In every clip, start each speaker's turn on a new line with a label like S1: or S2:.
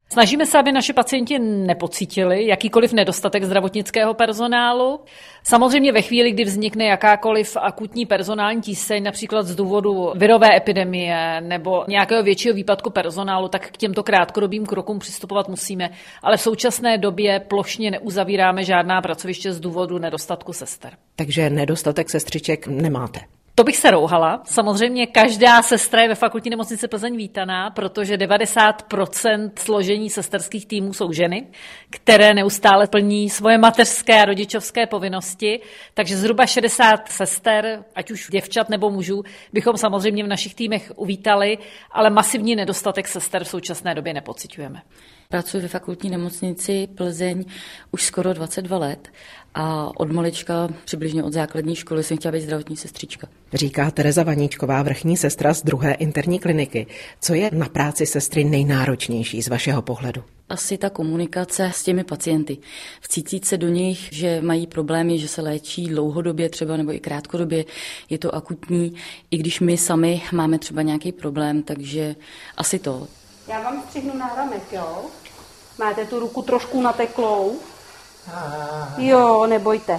S1: Snažíme se, aby naši pacienti nepocítili jakýkoliv nedostatek zdravotnického personálu. Samozřejmě ve chvíli, kdy vznikne jakákoliv akutní personální tíseň, například z důvodu virové epidemie nebo nějakého většího výpadku personálu, tak k těmto krátkodobým krokům přistupovat musíme. Ale v současné době plošně neuzavíráme žádná pracoviště z důvodu nedostatku sester.
S2: Takže nedostatek sestřiček nemáte?
S1: To bych se rouhala. Samozřejmě každá sestra je ve Fakultní nemocnici Plzeň vítaná, protože 90% složení sesterských týmů jsou ženy, které neustále plní svoje mateřské a rodičovské povinnosti, takže zhruba 60 sester, ať už děvčat nebo mužů, bychom samozřejmě v našich týmech uvítali, ale masivní nedostatek sester v současné době nepociťujeme.
S3: Pracuji ve Fakultní nemocnici Plzeň už skoro 22 let a od malička, přibližně od základní školy, jsem chtěla být zdravotní sestřička.
S2: Říká Tereza Vaníčková, vrchní sestra z 2. interní kliniky. Co je na práci sestry nejnáročnější z vašeho pohledu?
S3: Asi ta komunikace s těmi pacienty. Vcítit se do nich, že mají problémy, že se léčí dlouhodobě třeba nebo i krátkodobě, je to akutní, i když my sami máme třeba nějaký problém, takže asi to.
S4: Já vám střihnu náramek, jo? Máte tu ruku trošku nateklou? Jo, nebojte.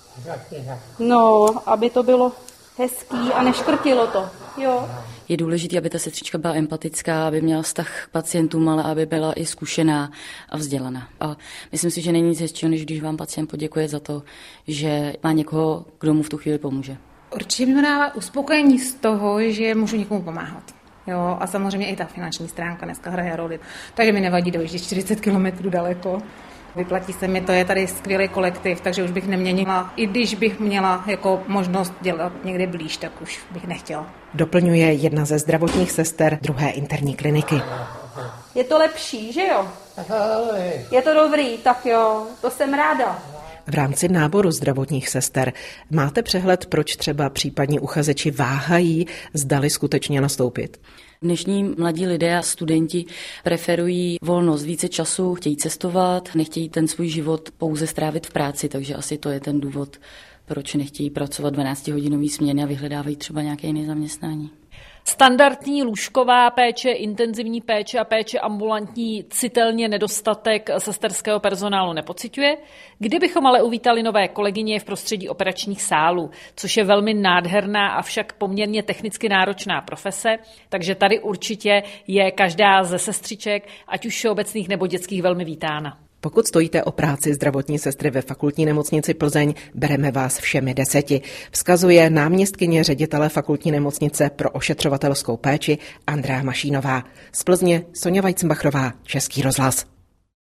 S4: No, aby to bylo hezký a neškrtilo to, jo?
S3: Je důležité, aby ta sestřička byla empatická, aby měla vztah k pacientům, ale aby byla i zkušená a vzdělaná. A myslím si, že není nic hezčího, než když vám pacient poděkuje za to, že má někoho, kdo mu v tu chvíli pomůže.
S5: Určitě mi dává uspokojení z toho, že můžu někomu pomáhat. Jo, a samozřejmě i ta finanční stránka dneska hraje roli. Takže mi nevadí dojíždět 40 kilometrů daleko. Vyplatí se mi to, je tady skvělý kolektiv, takže už bych neměnila. I když bych měla jako možnost dělat někde blíž, tak už bych nechtěla.
S2: Doplňuje jedna ze zdravotních sester 2. interní kliniky.
S4: Je to lepší, že jo? Je to dobrý, tak jo, to jsem ráda.
S2: V rámci náboru zdravotních sester máte přehled, proč třeba případní uchazeči váhají, zdali skutečně nastoupit?
S3: Dnešní mladí lidé a studenti preferují volnost, více času, chtějí cestovat, nechtějí ten svůj život pouze strávit v práci, takže asi to je ten důvod, proč nechtějí pracovat 12-hodinový směny a vyhledávají třeba nějaké jiné zaměstnání.
S1: Standardní lůžková péče, intenzivní péče a péče ambulantní citelně nedostatek sesterského personálu nepociťuje. Kdybychom ale uvítali nové kolegyně v prostředí operačních sálů, což je velmi nádherná, avšak poměrně technicky náročná profese, takže tady určitě je každá ze sestřiček, ať už všeobecných nebo dětských, velmi vítána.
S2: Pokud stojíte o práci zdravotní sestry ve Fakultní nemocnici Plzeň, bereme vás všemi 10. Vzkazuje náměstkyně ředitele Fakultní nemocnice pro ošetřovatelskou péči Andrea Mašínová. Z Plzně Sonja Vajcmbachrová, Český rozhlas.